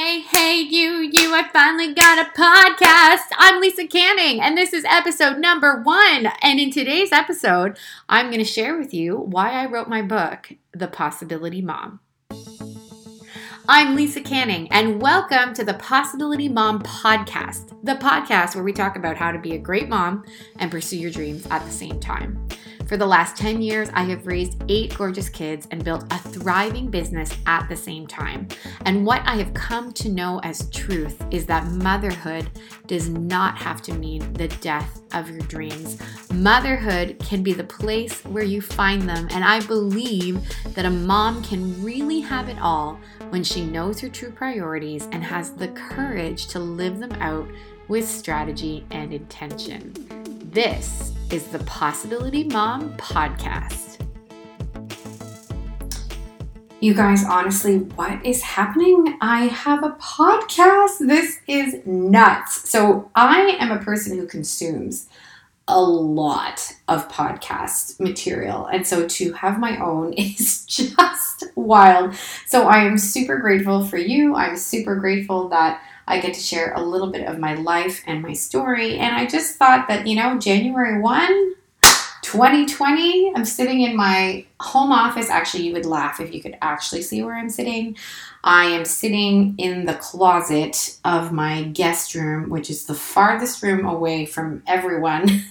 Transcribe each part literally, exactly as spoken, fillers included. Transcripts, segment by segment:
Hey, hey, you, you, I finally got a podcast. I'm Lisa Canning, and this is episode number one. And in today's episode, I'm going to share with you why I wrote my book, The Possibility Mom. I'm Lisa Canning, and welcome to the Possibility Mom podcast, the podcast where we talk about how to be a great mom and pursue your dreams at the same time. For the last ten years, I have raised eight gorgeous kids and built a thriving business at the same time. And what I have come to know as truth is that motherhood does not have to mean the death of your dreams. Motherhood can be the place where you find them. And I believe that a mom can really have it all when she knows her true priorities and has the courage to live them out with strategy and intention. This is the Possibility Mom podcast. You guys, honestly, what is happening? I have a podcast. This is nuts. So I am a person who consumes a lot of podcast material. And so to have my own is just wild. So I am super grateful for you. I'm super grateful that I get to share a little bit of my life and my story. And I just thought that, you know, January first, twenty twenty, I'm sitting in my home office. Actually, you would laugh if you could actually see where I'm sitting. I am sitting in the closet of my guest room, which is the farthest room away from everyone.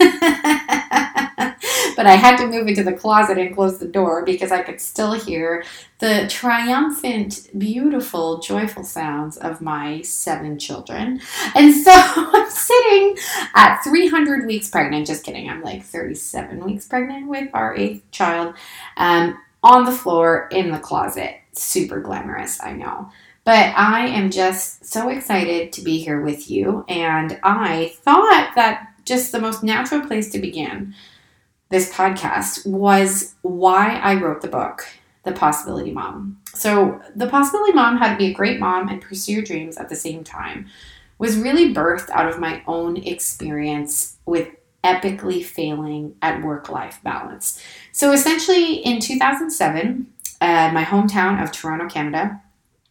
But I had to move into the closet and close the door because I could still hear the triumphant, beautiful, joyful sounds of my seven children. And so I'm sitting at three hundred weeks pregnant. Just kidding. I'm like thirty-seven weeks pregnant with our eighth child. Um, on the floor in the closet. Super glamorous, I know. But I am just so excited to be here with you. And I thought that just the most natural place to begin this podcast was why I wrote the book, The Possibility Mom. So The Possibility Mom, How to Be a Great Mom and Pursue Your Dreams at the Same Time, was really birthed out of my own experience with epically failing at work-life balance. So essentially in two thousand seven, uh, my hometown of Toronto, Canada,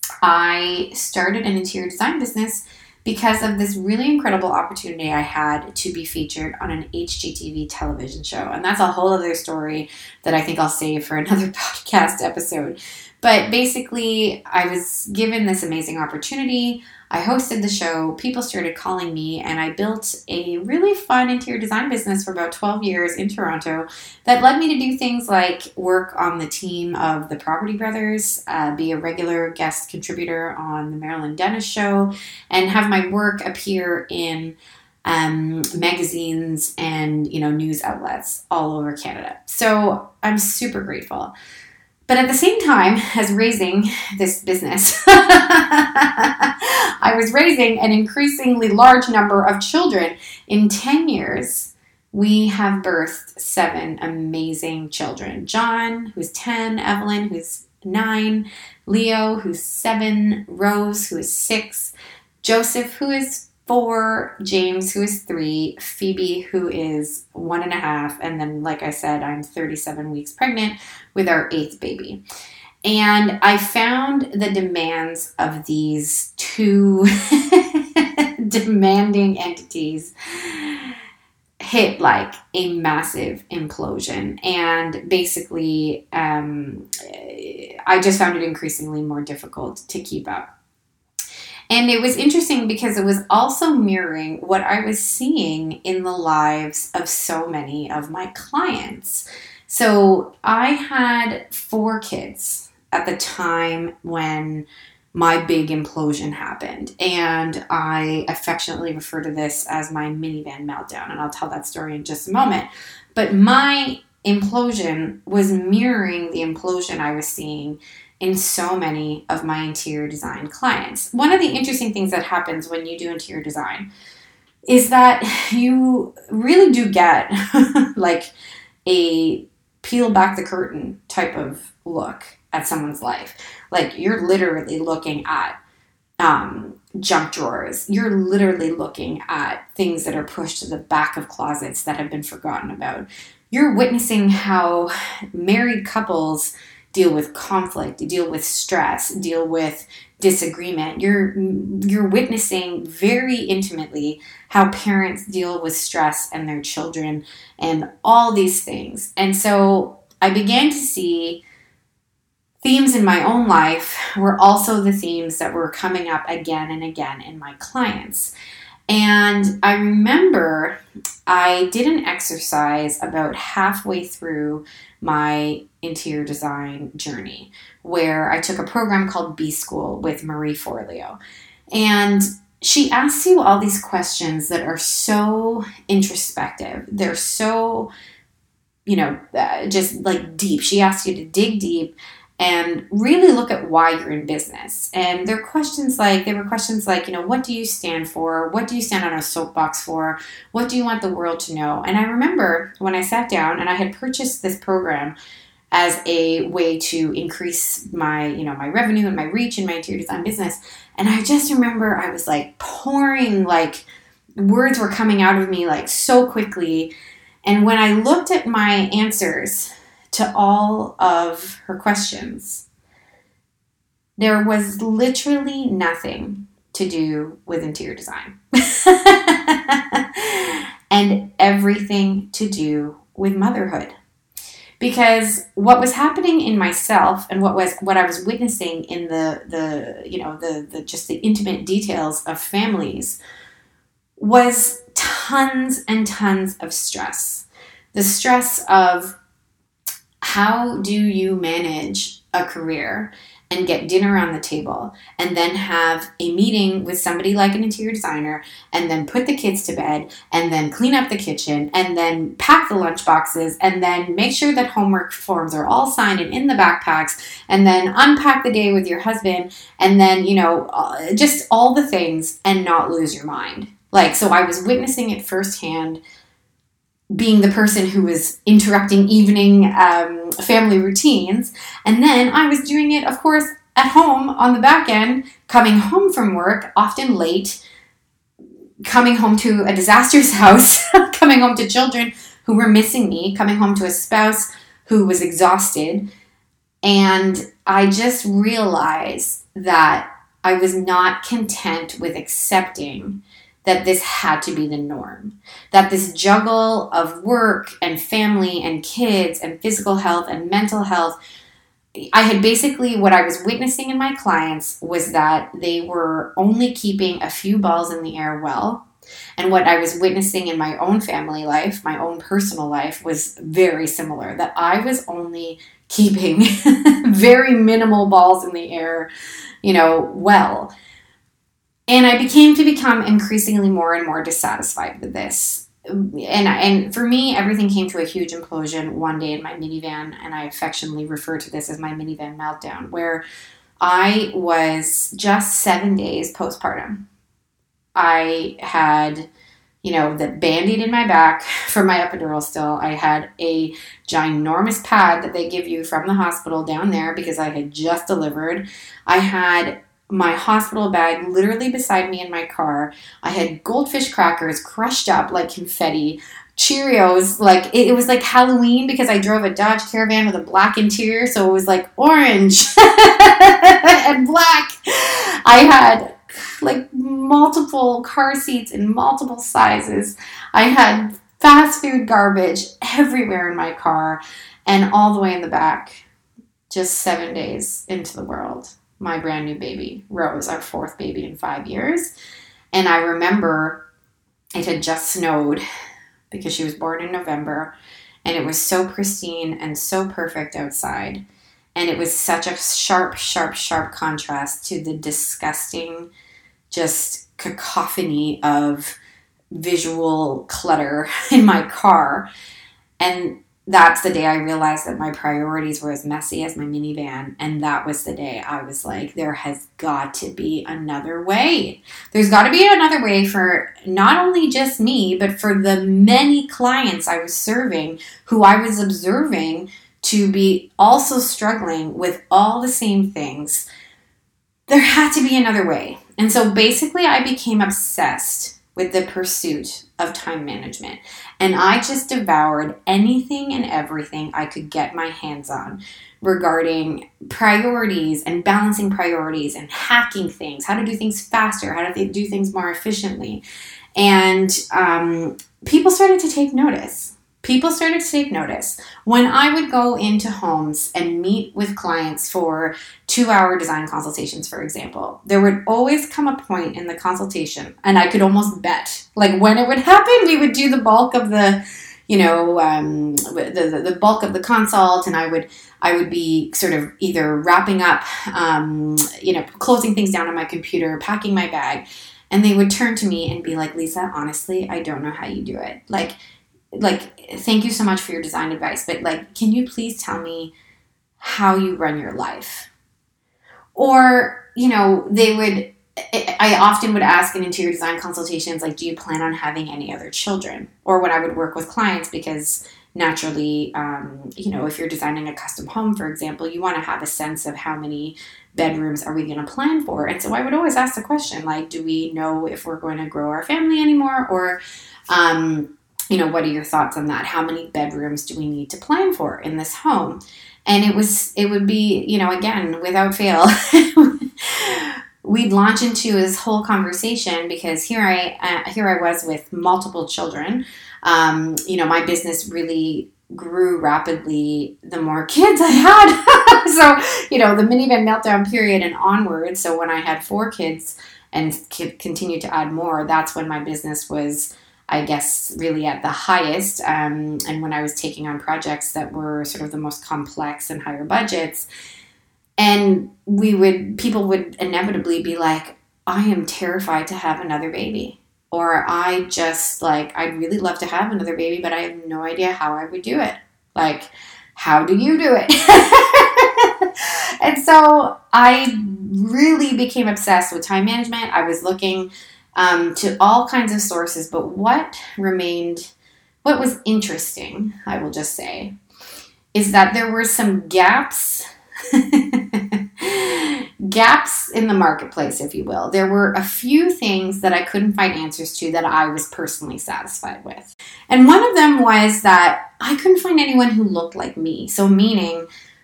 I started an interior design business because of this really incredible opportunity I had to be featured on an H G T V television show. And that's a whole other story that I think I'll save for another podcast episode. But basically, I was given this amazing opportunity. I hosted the show. People started calling me, and I built a really fun interior design business for about twelve years in Toronto that led me to do things like work on the team of the Property Brothers, uh, be a regular guest contributor on the Marilyn Dennis Show, and have my work appear in um, magazines and, you know, news outlets all over Canada. So I'm super grateful. But at the same time as raising this business, I was raising an increasingly large number of children. In ten years, we have birthed seven amazing children. John, who's ten, Evelyn, who's nine, Leo, who's seven, Rose, who is six, Joseph, who is four, James, who is three, Phoebe, who is one and a half, and then, like I said, I'm thirty-seven weeks pregnant with our eighth baby. And I found the demands of these two demanding entities hit like a massive implosion. And basically, um, I just found it increasingly more difficult to keep up. And it was interesting because it was also mirroring what I was seeing in the lives of so many of my clients. So I had four kids at the time when my big implosion happened. And I affectionately refer to this as my minivan meltdown. And I'll tell that story in just a moment. But my implosion was mirroring the implosion I was seeing in so many of my interior design clients. One of the interesting things that happens when you do interior design is that you really do get like a peel back the curtain type of look at someone's life. Like you're literally looking at um, junk drawers. You're literally looking at things that are pushed to the back of closets that have been forgotten about. You're witnessing how married couples deal with conflict, deal with stress, deal with disagreement. You're you're witnessing very intimately how parents deal with stress and their children and all these things. And so I began to see themes in my own life were also the themes that were coming up again and again in my clients. And I remember I did an exercise about halfway through my interior design journey where I took a program called B School with Marie Forleo. And she asks you all these questions that are so introspective. They're so, you know, uh, just like deep. She asks you to dig deep and really look at why you're in business. And there are questions like, there were questions like, you know, what do you stand for? What do you stand on a soapbox for? What do you want the world to know? And I remember when I sat down and I had purchased this program as a way to increase my, you know, my revenue and my reach in my interior design business. And I just remember I was like pouring, like words were coming out of me like so quickly. And when I looked at my answers to all of her questions, there was literally nothing to do with interior design and everything to do with motherhood. Because what was happening in myself and what was what I was witnessing in the the you know the the just the intimate details of families was tons and tons of stress. The stress of how do you manage a career and get dinner on the table and then have a meeting with somebody like an interior designer and then put the kids to bed and then clean up the kitchen and then pack the lunch boxes and then make sure that homework forms are all signed and in the backpacks and then unpack the day with your husband and then, you know, just all the things and not lose your mind. Like, so I was witnessing it firsthand, being the person who was interrupting evening um, family routines. And then I was doing it, of course, at home on the back end, coming home from work, often late, coming home to a disastrous house, coming home to children who were missing me, coming home to a spouse who was exhausted. And I just realized that I was not content with accepting that this had to be the norm, that this juggle of work and family and kids and physical health and mental health, I had basically, what I was witnessing in my clients was that they were only keeping a few balls in the air well. And what I was witnessing in my own family life, my own personal life, was very similar, that I was only keeping very minimal balls in the air, you know, well. And I became to become increasingly more and more dissatisfied with this. And and for me, everything came to a huge implosion one day in my minivan, and I affectionately refer to this as my minivan meltdown, where I was just seven days postpartum. I had, you know, the Band-Aid in my back for my epidural still. I had a ginormous pad that they give you from the hospital down there because I had just delivered. I had my hospital bag literally beside me in my car. I had goldfish crackers crushed up like confetti, Cheerios, like it, it was like Halloween because I drove a Dodge Caravan with a black interior, so it was like orange and black. I had like multiple car seats in multiple sizes. I had fast food garbage everywhere in my car, and all the way in the back, just seven days into the world, my brand new baby, Rose, our fourth baby in five years. And I remember it had just snowed because she was born in November, and it was so pristine and so perfect outside. And it was such a sharp, sharp, sharp contrast to the disgusting, just cacophony of visual clutter in my car. And that's the day I realized that my priorities were as messy as my minivan. And that was the day I was like, there has got to be another way. There's got to be another way for not only just me, but for the many clients I was serving who I was observing to be also struggling with all the same things. There had to be another way. And so basically I became obsessed with the pursuit of time management. And I just devoured anything and everything I could get my hands on regarding priorities and balancing priorities and hacking things, how to do things faster, how to do things more efficiently. And um, people started to take notice. People started to take notice. When I would go into homes and meet with clients for two-hour design consultations, for example, there would always come a point in the consultation, and I could almost bet, like when it would happen, we would do the bulk of the, you know, um, the, the the bulk of the consult, and I would I would be sort of either wrapping up, um, you know, closing things down on my computer, packing my bag, and they would turn to me and be like, Lisa, honestly, I don't know how you do it. Like. Like, thank you so much for your design advice, but like, can you please tell me how you run your life? Or, you know, they would, I often would ask in interior design consultations, like, do you plan on having any other children? Or when I would work with clients, because naturally, um, you know, if you're designing a custom home, for example, you want to have a sense of how many bedrooms are we going to plan for? And so I would always ask the question, like, do we know if we're going to grow our family anymore? Or, um, you know, what are your thoughts on that? How many bedrooms do we need to plan for in this home? And it was, it would be, you know, again, without fail, we'd launch into this whole conversation because here I, uh, here I was with multiple children. Um, you know, my business really grew rapidly the more kids I had. So, you know, the minivan meltdown period and onward. So when I had four kids and continued to add more, that's when my business was, I guess, really at the highest. Um, and when I was taking on projects that were sort of the most complex and higher budgets. And we would, people would inevitably be like, I am terrified to have another baby. Or I just like, I'd really love to have another baby, but I have no idea how I would do it. Like, how do you do it? And so I really became obsessed with time management. I was looking Um, to all kinds of sources, but what remained, what was interesting, I will just say, is that there were some gaps, gaps in the marketplace, if you will. There were a few things that I couldn't find answers to that I was personally satisfied with. And one of them was that I couldn't find anyone who looked like me. So meaning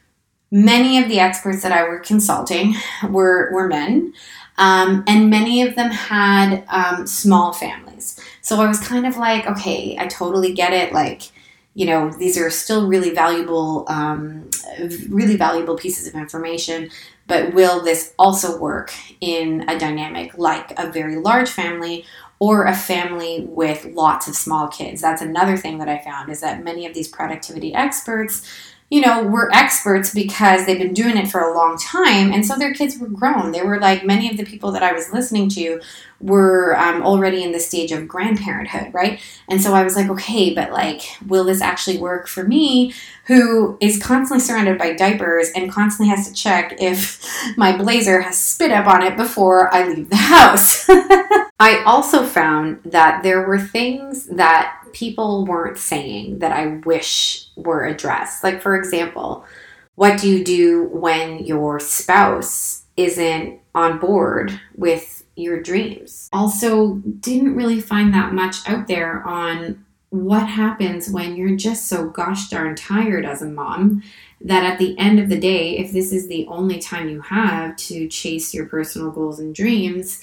many of the experts that I were consulting were, were men. Um, and many of them had um, small families. So I was kind of like, okay, I totally get it. Like, you know, these are still really valuable, um, really valuable pieces of information. But will this also work in a dynamic like a very large family or a family with lots of small kids? That's another thing that I found, is that many of these productivity experts, you know, were experts because they've been doing it for a long time. And so their kids were grown. They were like, many of the people that I was listening to were um, already in the stage of grandparenthood, right? And so I was like, okay, but like, will this actually work for me, who is constantly surrounded by diapers and constantly has to check if my blazer has spit up on it before I leave the house? I also found that there were things that people weren't saying that I wish were addressed. Like, for example, what do you do when your spouse isn't on board with your dreams? Also, didn't really find that much out there on what happens when you're just so gosh darn tired as a mom that at the end of the day, if this is the only time you have to chase your personal goals and dreams,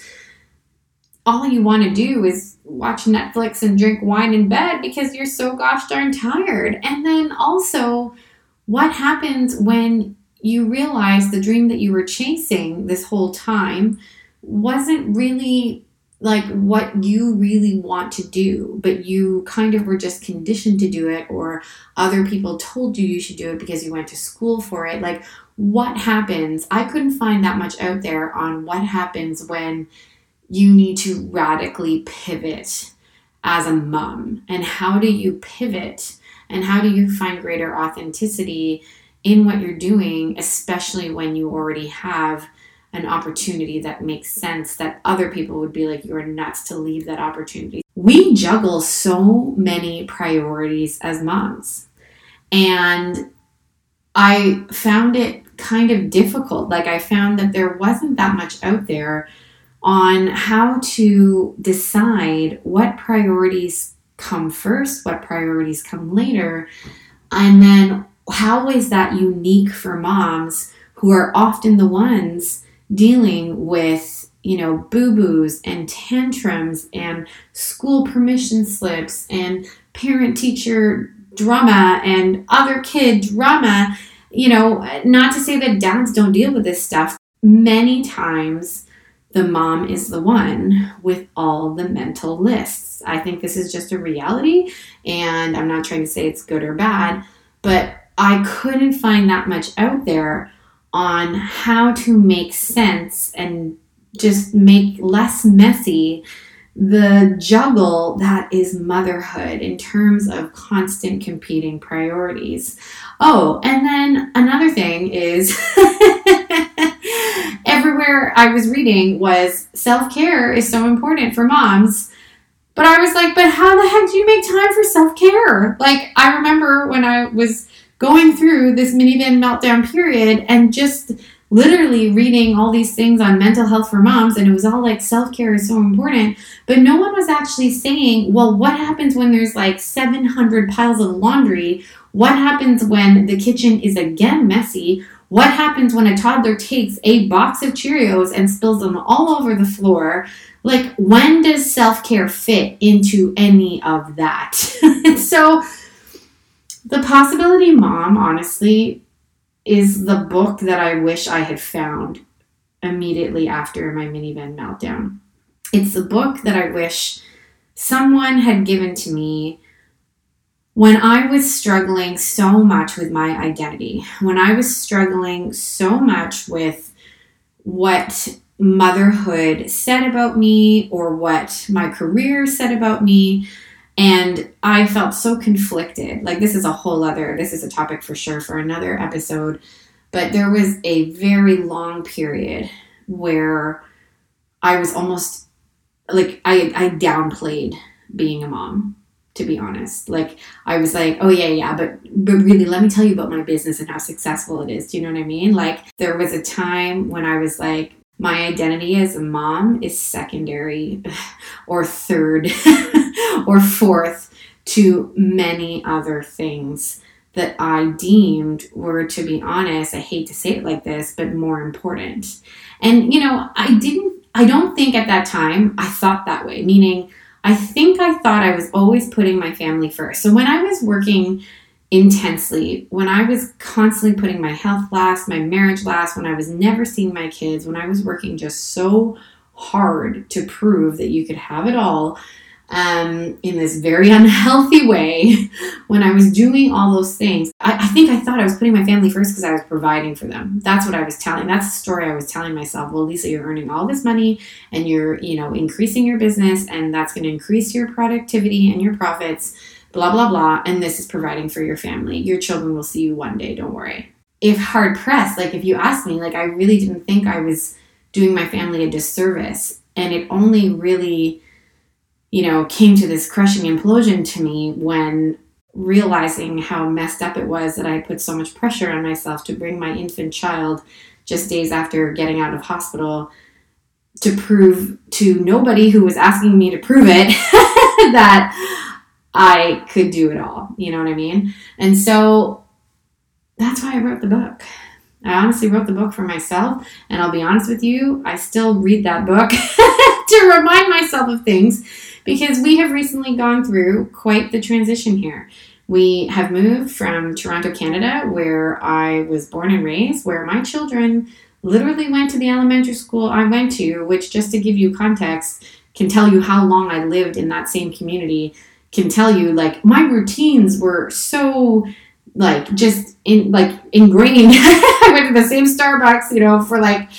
all you want to do is watch Netflix and drink wine in bed because you're so gosh darn tired. And then also, what happens when you realize the dream that you were chasing this whole time wasn't really like what you really want to do, but you kind of were just conditioned to do it, or other people told you you should do it because you went to school for it? Like, what happens? I couldn't find that much out there on what happens when you need to radically pivot as a mom. And how do you pivot? And how do you find greater authenticity in what you're doing, especially when you already have an opportunity that makes sense, that other people would be like, you're nuts to leave that opportunity. We juggle so many priorities as moms. And I found it kind of difficult. Like, I found that there wasn't that much out there on how to decide what priorities come first, what priorities come later, and then how is that unique for moms who are often the ones dealing with, you know, boo-boos and tantrums and school permission slips and parent-teacher drama and other kid drama? You know, not to say that dads don't deal with this stuff. Many times the mom is the one with all the mental lists. I think this is just a reality, and I'm not trying to say it's good or bad, but I couldn't find that much out there on how to make sense and just make less messy the juggle that is motherhood in terms of constant competing priorities. Oh, and then another thing is everywhere I was reading was self-care is so important for moms. But I was like, but how the heck do you make time for self-care? Like, I remember when I was going through this minivan meltdown period and just literally reading all these things on mental health for moms, and it was all like self-care is so important, but no one was actually saying, well, what happens when there's like seven hundred piles of laundry? What happens when the kitchen is again messy? What happens when a toddler takes a box of Cheerios and spills them all over the floor? Like, when does self-care fit into any of that? So The Possibility Mom, honestly, is the book that I wish I had found immediately after my minivan meltdown. It's the book that I wish someone had given to me when I was struggling so much with my identity, when I was struggling so much with what motherhood said about me or what my career said about me. And I felt so conflicted. Like, this is a whole other, this is a topic for sure for another episode. But there was a very long period where I was almost, like, I, I downplayed being a mom, to be honest. Like, I was like, oh, yeah, yeah, but, but really, let me tell you about my business and how successful it is. Do you know what I mean? Like, there was a time when I was like, my identity as a mom is secondary or third or fourth to many other things that I deemed were, to be honest, I hate to say it like this, but more important. And, you know, I didn't, I don't think at that time I thought that way, meaning I think I thought I was always putting my family first. So when I was working intensely, when I was constantly putting my health last, my marriage last, when I was never seeing my kids, when I was working just so hard to prove that you could have it all um, in this very unhealthy way, when I was doing all those things, I, I think I thought I was putting my family first because I was providing for them. That's what I was telling. That's the story I was telling myself. Well, Lisa, you're earning all this money and you're, you know, increasing your business, and that's going to increase your productivity and your profits, blah, blah, blah, and this is providing for your family. Your children will see you one day, don't worry. If hard pressed, like if you asked me, like I really didn't think I was doing my family a disservice, and it only really, you know, came to this crushing implosion to me when realizing how messed up it was that I had put so much pressure on myself to bring my infant child just days after getting out of hospital to prove to nobody who was asking me to prove it that I could do it all. You know what I mean? And so that's why I wrote the book. I honestly wrote the book for myself. And I'll be honest with you, I still read that book to remind myself of things, because we have recently gone through quite the transition here. We have moved from Toronto, Canada, where I was born and raised, where my children literally went to the elementary school I went to, which, just to give you context, can tell you how long I lived in that same community. Can tell you, like, my routines were so, like, just in, like, ingrained. I went to the same Starbucks, you know, for like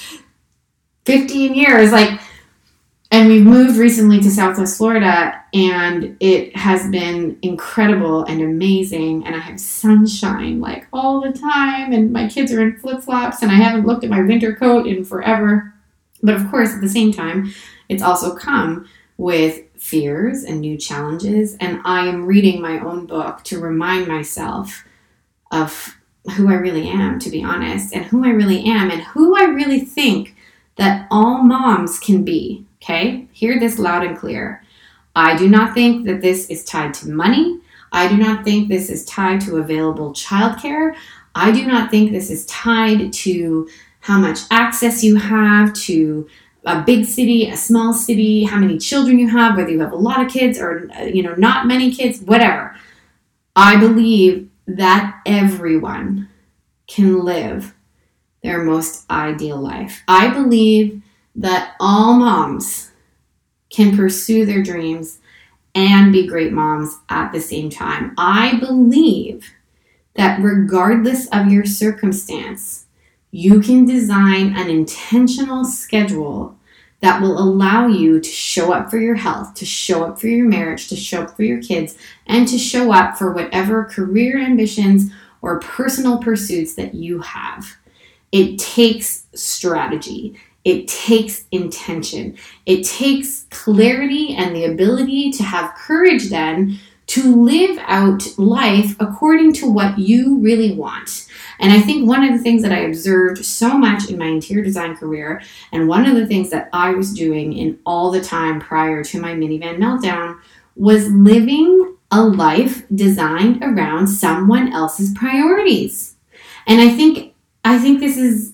fifteen years, like, and we've moved recently to Southwest Florida, and it has been incredible and amazing, and I have sunshine, like, all the time, and my kids are in flip-flops, and I haven't looked at my winter coat in forever. But of course, at the same time, it's also come with fears and new challenges, and I am reading my own book to remind myself of who I really am, to be honest, and who I really am, and who I really think that all moms can be, okay? Hear this loud and clear. I do not think that this is tied to money. I do not think this is tied to available childcare. I do not think this is tied to how much access you have to a big city, a small city, how many children you have, whether you have a lot of kids or, you know, not many kids, whatever. I believe that everyone can live their most ideal life. I believe that all moms can pursue their dreams and be great moms at the same time. I believe that regardless of your circumstance, you can design an intentional schedule that will allow you to show up for your health, to show up for your marriage, to show up for your kids, and to show up for whatever career ambitions or personal pursuits that you have. It takes strategy. It takes intention. It takes clarity and the ability to have courage then to live out life according to what you really want. And I think one of the things that I observed so much in my interior design career, and one of the things that I was doing in all the time prior to my minivan meltdown, was living a life designed around someone else's priorities. And I think I think this is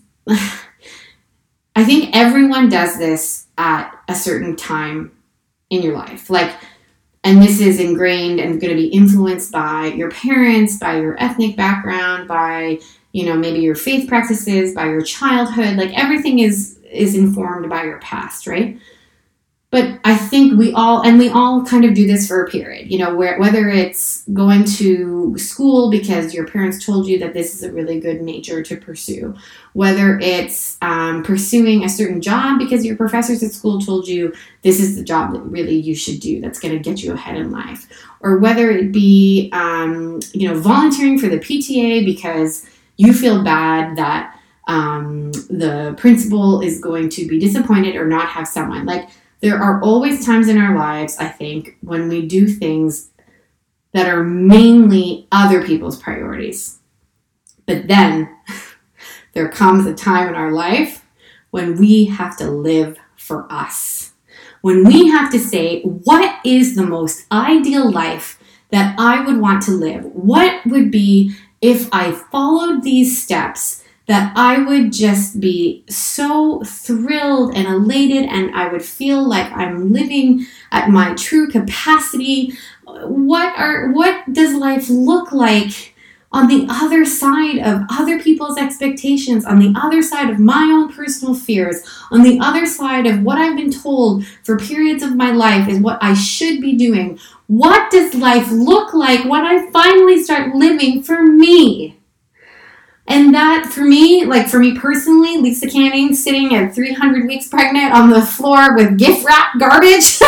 I think everyone does this at a certain time in your life. Like, and this is ingrained and going to be influenced by your parents, by your ethnic background, by, you know, maybe your faith practices, by your childhood. Like, everything is is informed by your past, right? But I think we all, and we all kind of do this for a period, you know, where whether it's going to school because your parents told you that this is a really good major to pursue, whether it's um, pursuing a certain job because your professors at school told you this is the job that really you should do that's going to get you ahead in life, or whether it be, um, you know, volunteering for the P T A because you feel bad that um, the principal is going to be disappointed or not have someone. Like, there are always times in our lives, I think, when we do things that are mainly other people's priorities. But then there comes a time in our life when we have to live for us. When we have to say, what is the most ideal life that I would want to live? What would be, if I followed these steps, that I would just be so thrilled and elated and I would feel like I'm living at my true capacity? What are what does life look like on the other side of other people's expectations, on the other side of my own personal fears, on the other side of what I've been told for periods of my life is what I should be doing? What does life look like when I finally start living for me? And that, for me, like for me personally, Lisa Canning sitting at three hundred weeks pregnant on the floor with gift wrap garbage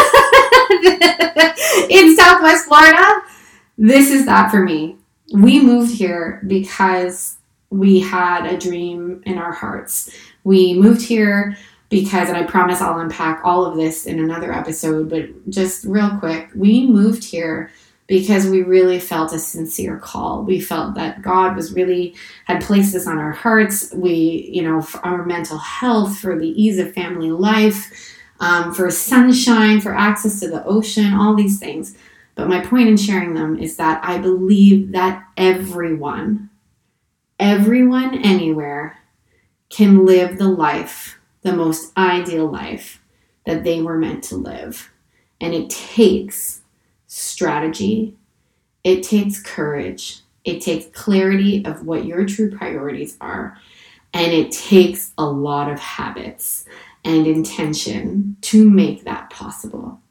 in Southwest Florida, this is that for me. We moved here because we had a dream in our hearts. We moved here because, and I promise I'll unpack all of this in another episode, but just real quick, we moved here because we really felt a sincere call. We felt that God was really, had placed this on our hearts. We, you know, for our mental health, for the ease of family life, um, for sunshine, for access to the ocean, all these things. But my point in sharing them is that I believe that everyone, everyone anywhere can live the life, the most ideal life that they were meant to live. And it takes strategy, it takes courage, it takes clarity of what your true priorities are, and it takes a lot of habits and intention to make that possible.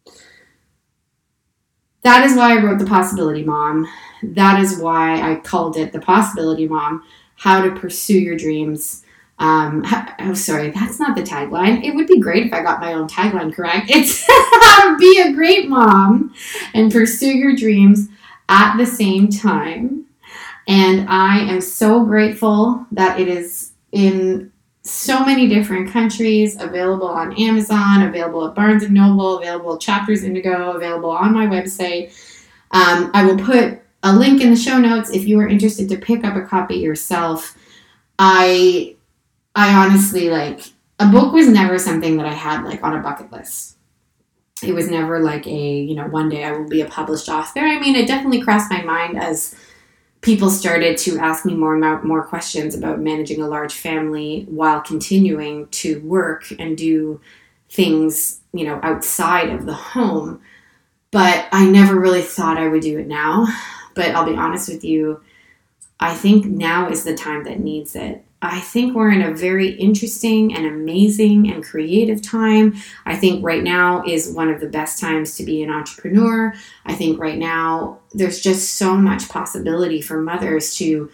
That is why I wrote The Possibility Mom. That is why I called it The Possibility Mom, How to Pursue Your Dreams. Um, oh, sorry, that's not the tagline. It would be great if I got my own tagline correct. It's how to be a great mom and pursue your dreams at the same time. And I am so grateful that it is in so many different countries, available on Amazon, available at Barnes and Noble, available at Chapters Indigo, available on my website. Um, I will put a link in the show notes if you are interested to pick up a copy yourself. I I honestly, like, a book was never something that I had, like, on a bucket list. It was never like a, you know, one day I will be a published author. I mean, it definitely crossed my mind as people started to ask me more and more questions about managing a large family while continuing to work and do things, you know, outside of the home. But I never really thought I would do it now. But I'll be honest with you, I think now is the time that needs it. I think we're in a very interesting and amazing and creative time. I think right now is one of the best times to be an entrepreneur. I think right now there's just so much possibility for mothers to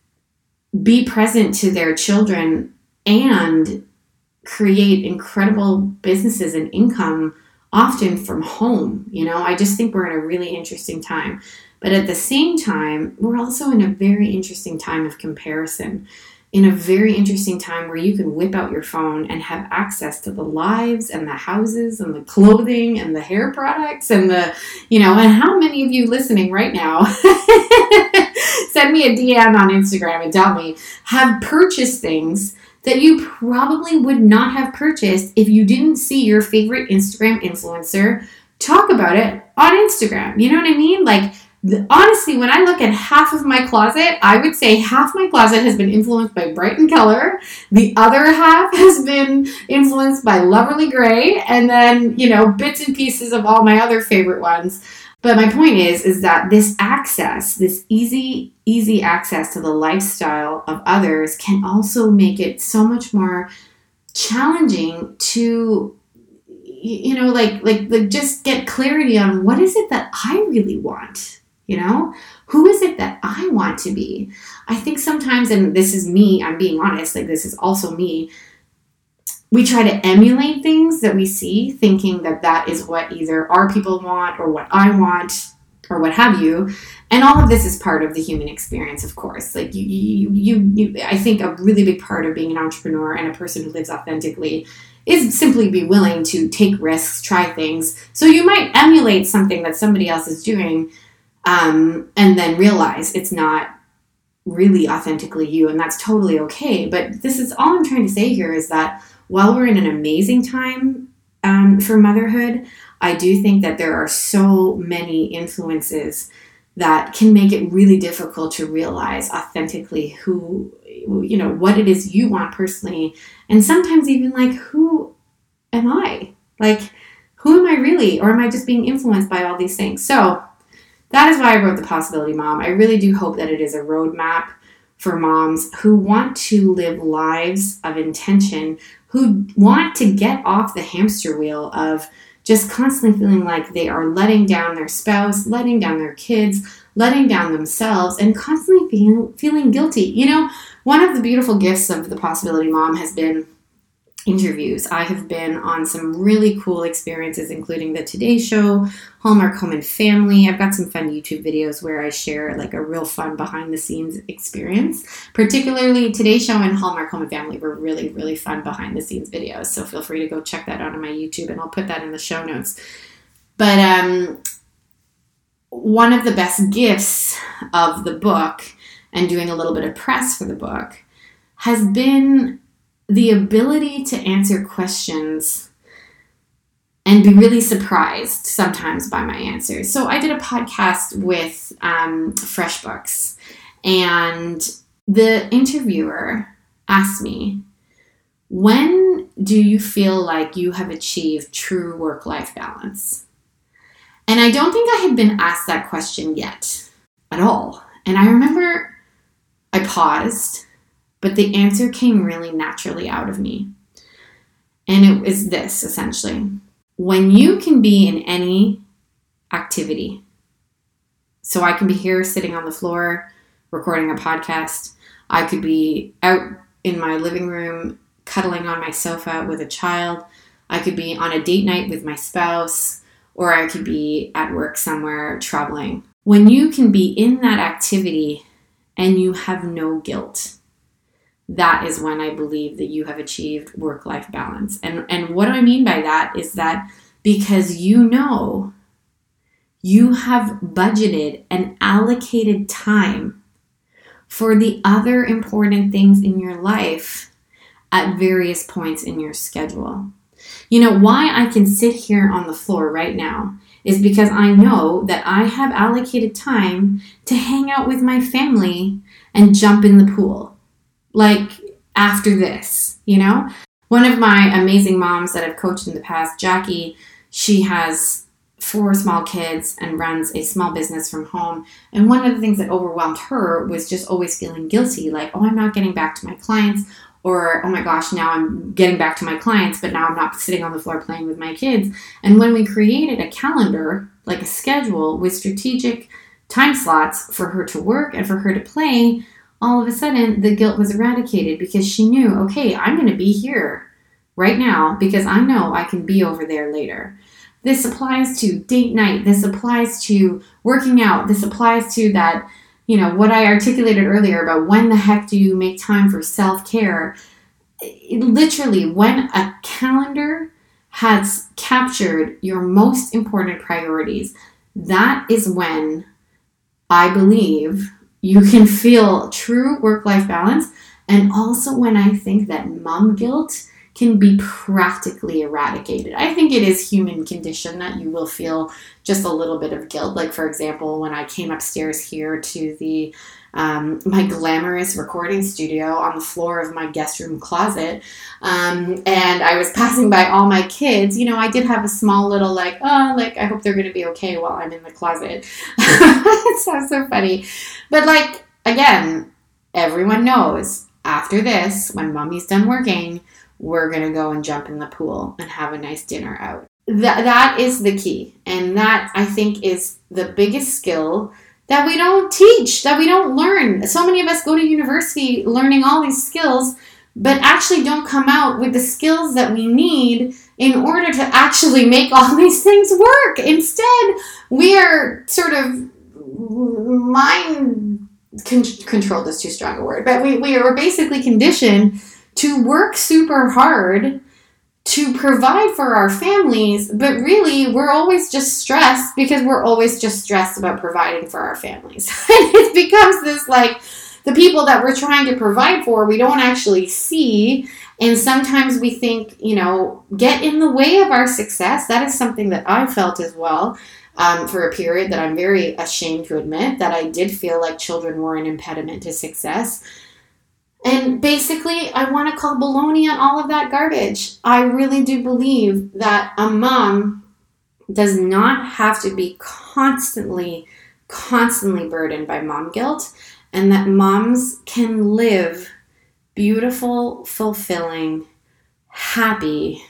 be present to their children and create incredible businesses and income, often from home. You know, I just think we're in a really interesting time. But at the same time, we're also in a very interesting time of comparison, in a very interesting time where you can whip out your phone and have access to the lives and the houses and the clothing and the hair products and the, you know, and how many of you listening right now, send me a D M on Instagram and tell me, have purchased things that you probably would not have purchased if you didn't see your favorite Instagram influencer talk about it on Instagram. You know what I mean? Like, honestly, when I look at half of my closet, I would say half my closet has been influenced by Brighton Keller. The other half has been influenced by Loverly Gray. And then, you know, bits and pieces of all my other favorite ones. But my point is, is that this access, this easy, easy access to the lifestyle of others can also make it so much more challenging to, you know, like, like, like just get clarity on what is it that I really want. You know, who is it that I want to be? I think sometimes, and this is me, I'm being honest, like this is also me, we try to emulate things that we see, thinking that that is what either our people want or what I want or what have you. And all of this is part of the human experience, of course. Like you, you, you, you I think a really big part of being an entrepreneur and a person who lives authentically is simply be willing to take risks, try things. So you might emulate something that somebody else is doing, Um, and then realize it's not really authentically you, and that's totally okay. But this is all I'm trying to say here is that while we're in an amazing time um, for motherhood, I do think that there are so many influences that can make it really difficult to realize authentically who, you know, what it is you want personally, and sometimes even like, who am I? Like, who am I really? Or am I just being influenced by all these things? So that is why I wrote The Possibility Mom. I really do hope that it is a roadmap for moms who want to live lives of intention, who want to get off the hamster wheel of just constantly feeling like they are letting down their spouse, letting down their kids, letting down themselves, and constantly feeling, feeling guilty. You know, one of the beautiful gifts of The Possibility Mom has been interviews. I have been on some really cool experiences, including the Today Show, Hallmark Home and Family. I've got some fun YouTube videos where I share like a real fun behind the scenes experience. Particularly Today Show and Hallmark Home and Family were really, really fun behind the scenes videos. So feel free to go check that out on my YouTube, and I'll put that in the show notes. But um, one of the best gifts of the book and doing a little bit of press for the book has been the ability to answer questions and be really surprised sometimes by my answers. So I did a podcast with um, FreshBooks, and the interviewer asked me, when do you feel like you have achieved true work-life balance? And I don't think I had been asked that question yet at all. And I remember I paused, but the answer came really naturally out of me. And it was this, essentially. When you can be in any activity, so I can be here sitting on the floor recording a podcast, I could be out in my living room cuddling on my sofa with a child, I could be on a date night with my spouse, or I could be at work somewhere traveling. When you can be in that activity and you have no guilt, that is when I believe that you have achieved work-life balance. And, and what I mean by that is that because you know you have budgeted and allocated time for the other important things in your life at various points in your schedule. You know, why I can sit here on the floor right now is because I know that I have allocated time to hang out with my family and jump in the pool. Like after this, you know? One of my amazing moms that I've coached in the past, Jackie, she has four small kids and runs a small business from home. And one of the things that overwhelmed her was just always feeling guilty, like, oh, I'm not getting back to my clients, or, oh my gosh, now I'm getting back to my clients, but now I'm not sitting on the floor playing with my kids. And when we created a calendar, like a schedule with strategic time slots for her to work and for her to play, all of a sudden the guilt was eradicated because she knew, okay, I'm going to be here right now because I know I can be over there later. This applies to date night. This applies to working out. This applies to that, you know, what I articulated earlier about when the heck do you make time for self-care. It, literally, when a calendar has captured your most important priorities, that is when I believe you can feel true work-life balance. And also when I think that mom guilt can be practically eradicated. I think it is human condition that you will feel just a little bit of guilt. Like, for example, when I came upstairs here to the um, my glamorous recording studio on the floor of my guest room closet, um, and I was passing by all my kids, you know, I did have a small little like, oh, like, I hope they're going to be okay while I'm in the closet. It sounds so funny. But like, again, everyone knows after this, when mommy's done working, we're going to go and jump in the pool and have a nice dinner out. That That is the key. And that, I think, is the biggest skill that we don't teach, that we don't learn. So many of us go to university learning all these skills, but actually don't come out with the skills that we need in order to actually make all these things work. Instead, we are sort of mind con- controlled is too strong a word, but we, we are basically conditioned to work super hard to provide for our families, but really we're always just stressed because we're always just stressed about providing for our families. It becomes this like the people that we're trying to provide for, we don't actually see. And sometimes we think, you know, get in the way of our success. That is something that I felt as well um, for a period that I'm very ashamed to admit, that I did feel like children were an impediment to success. And basically, I want to call baloney on all of that garbage. I really do believe that a mom does not have to be constantly, constantly burdened by mom guilt, and that moms can live beautiful, fulfilling, happy,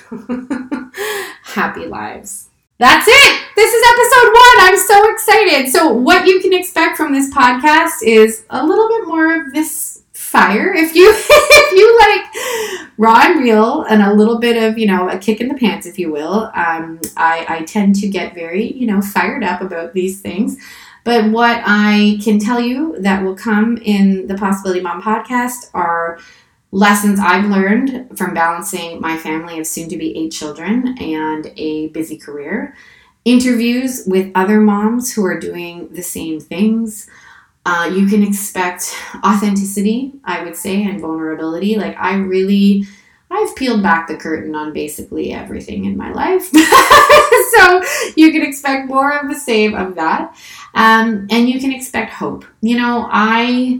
happy lives. That's it. This is episode one. I'm so excited. So what you can expect from this podcast is a little bit more of this fire. If you if you like raw and real and a little bit of, you know, a kick in the pants, if you will, um, I, I tend to get very, you know, fired up about these things. But what I can tell you that will come in the Possibility Mom podcast are lessons I've learned from balancing my family of soon to be eight children and a busy career, interviews with other moms who are doing the same things. Uh, you can expect authenticity, I would say, and vulnerability. Like I really, I've peeled back the curtain on basically everything in my life. So you can expect more of the same of that. Um, and you can expect hope. You know, I,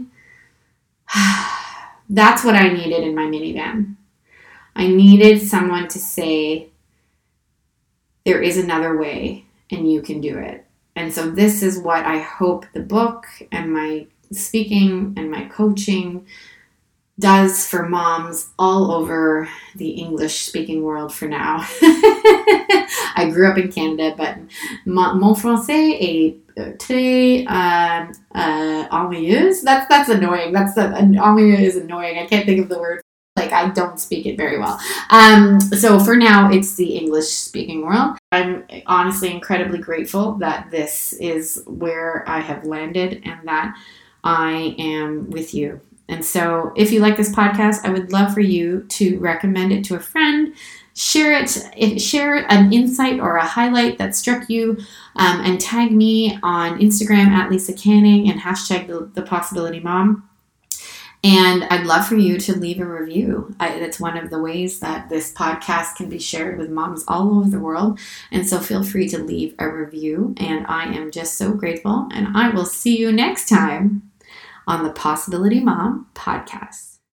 that's what I needed in my minivan. I needed someone to say, there is another way and you can do it. And so this is what I hope the book and my speaking and my coaching does for moms all over the English-speaking world for now. I grew up in Canada, but mon français est très uh, uh, ennuyeuse. That's that's annoying. That's the ennuyeux is annoying. I can't think of the word. Like, I don't speak it very well. Um, so for now, it's the English-speaking world. I'm honestly incredibly grateful that this is where I have landed and that I am with you. And so if you like this podcast, I would love for you to recommend it to a friend. Share it, if, share an insight or a highlight that struck you, um, and tag me on Instagram at Lisa Canning and hashtag the, the Possibility Mom. And I'd love for you to leave a review. I, that's one of the ways that this podcast can be shared with moms all over the world. And so feel free to leave a review. And I am just so grateful. And I will see you next time on the Possibility Mom podcast.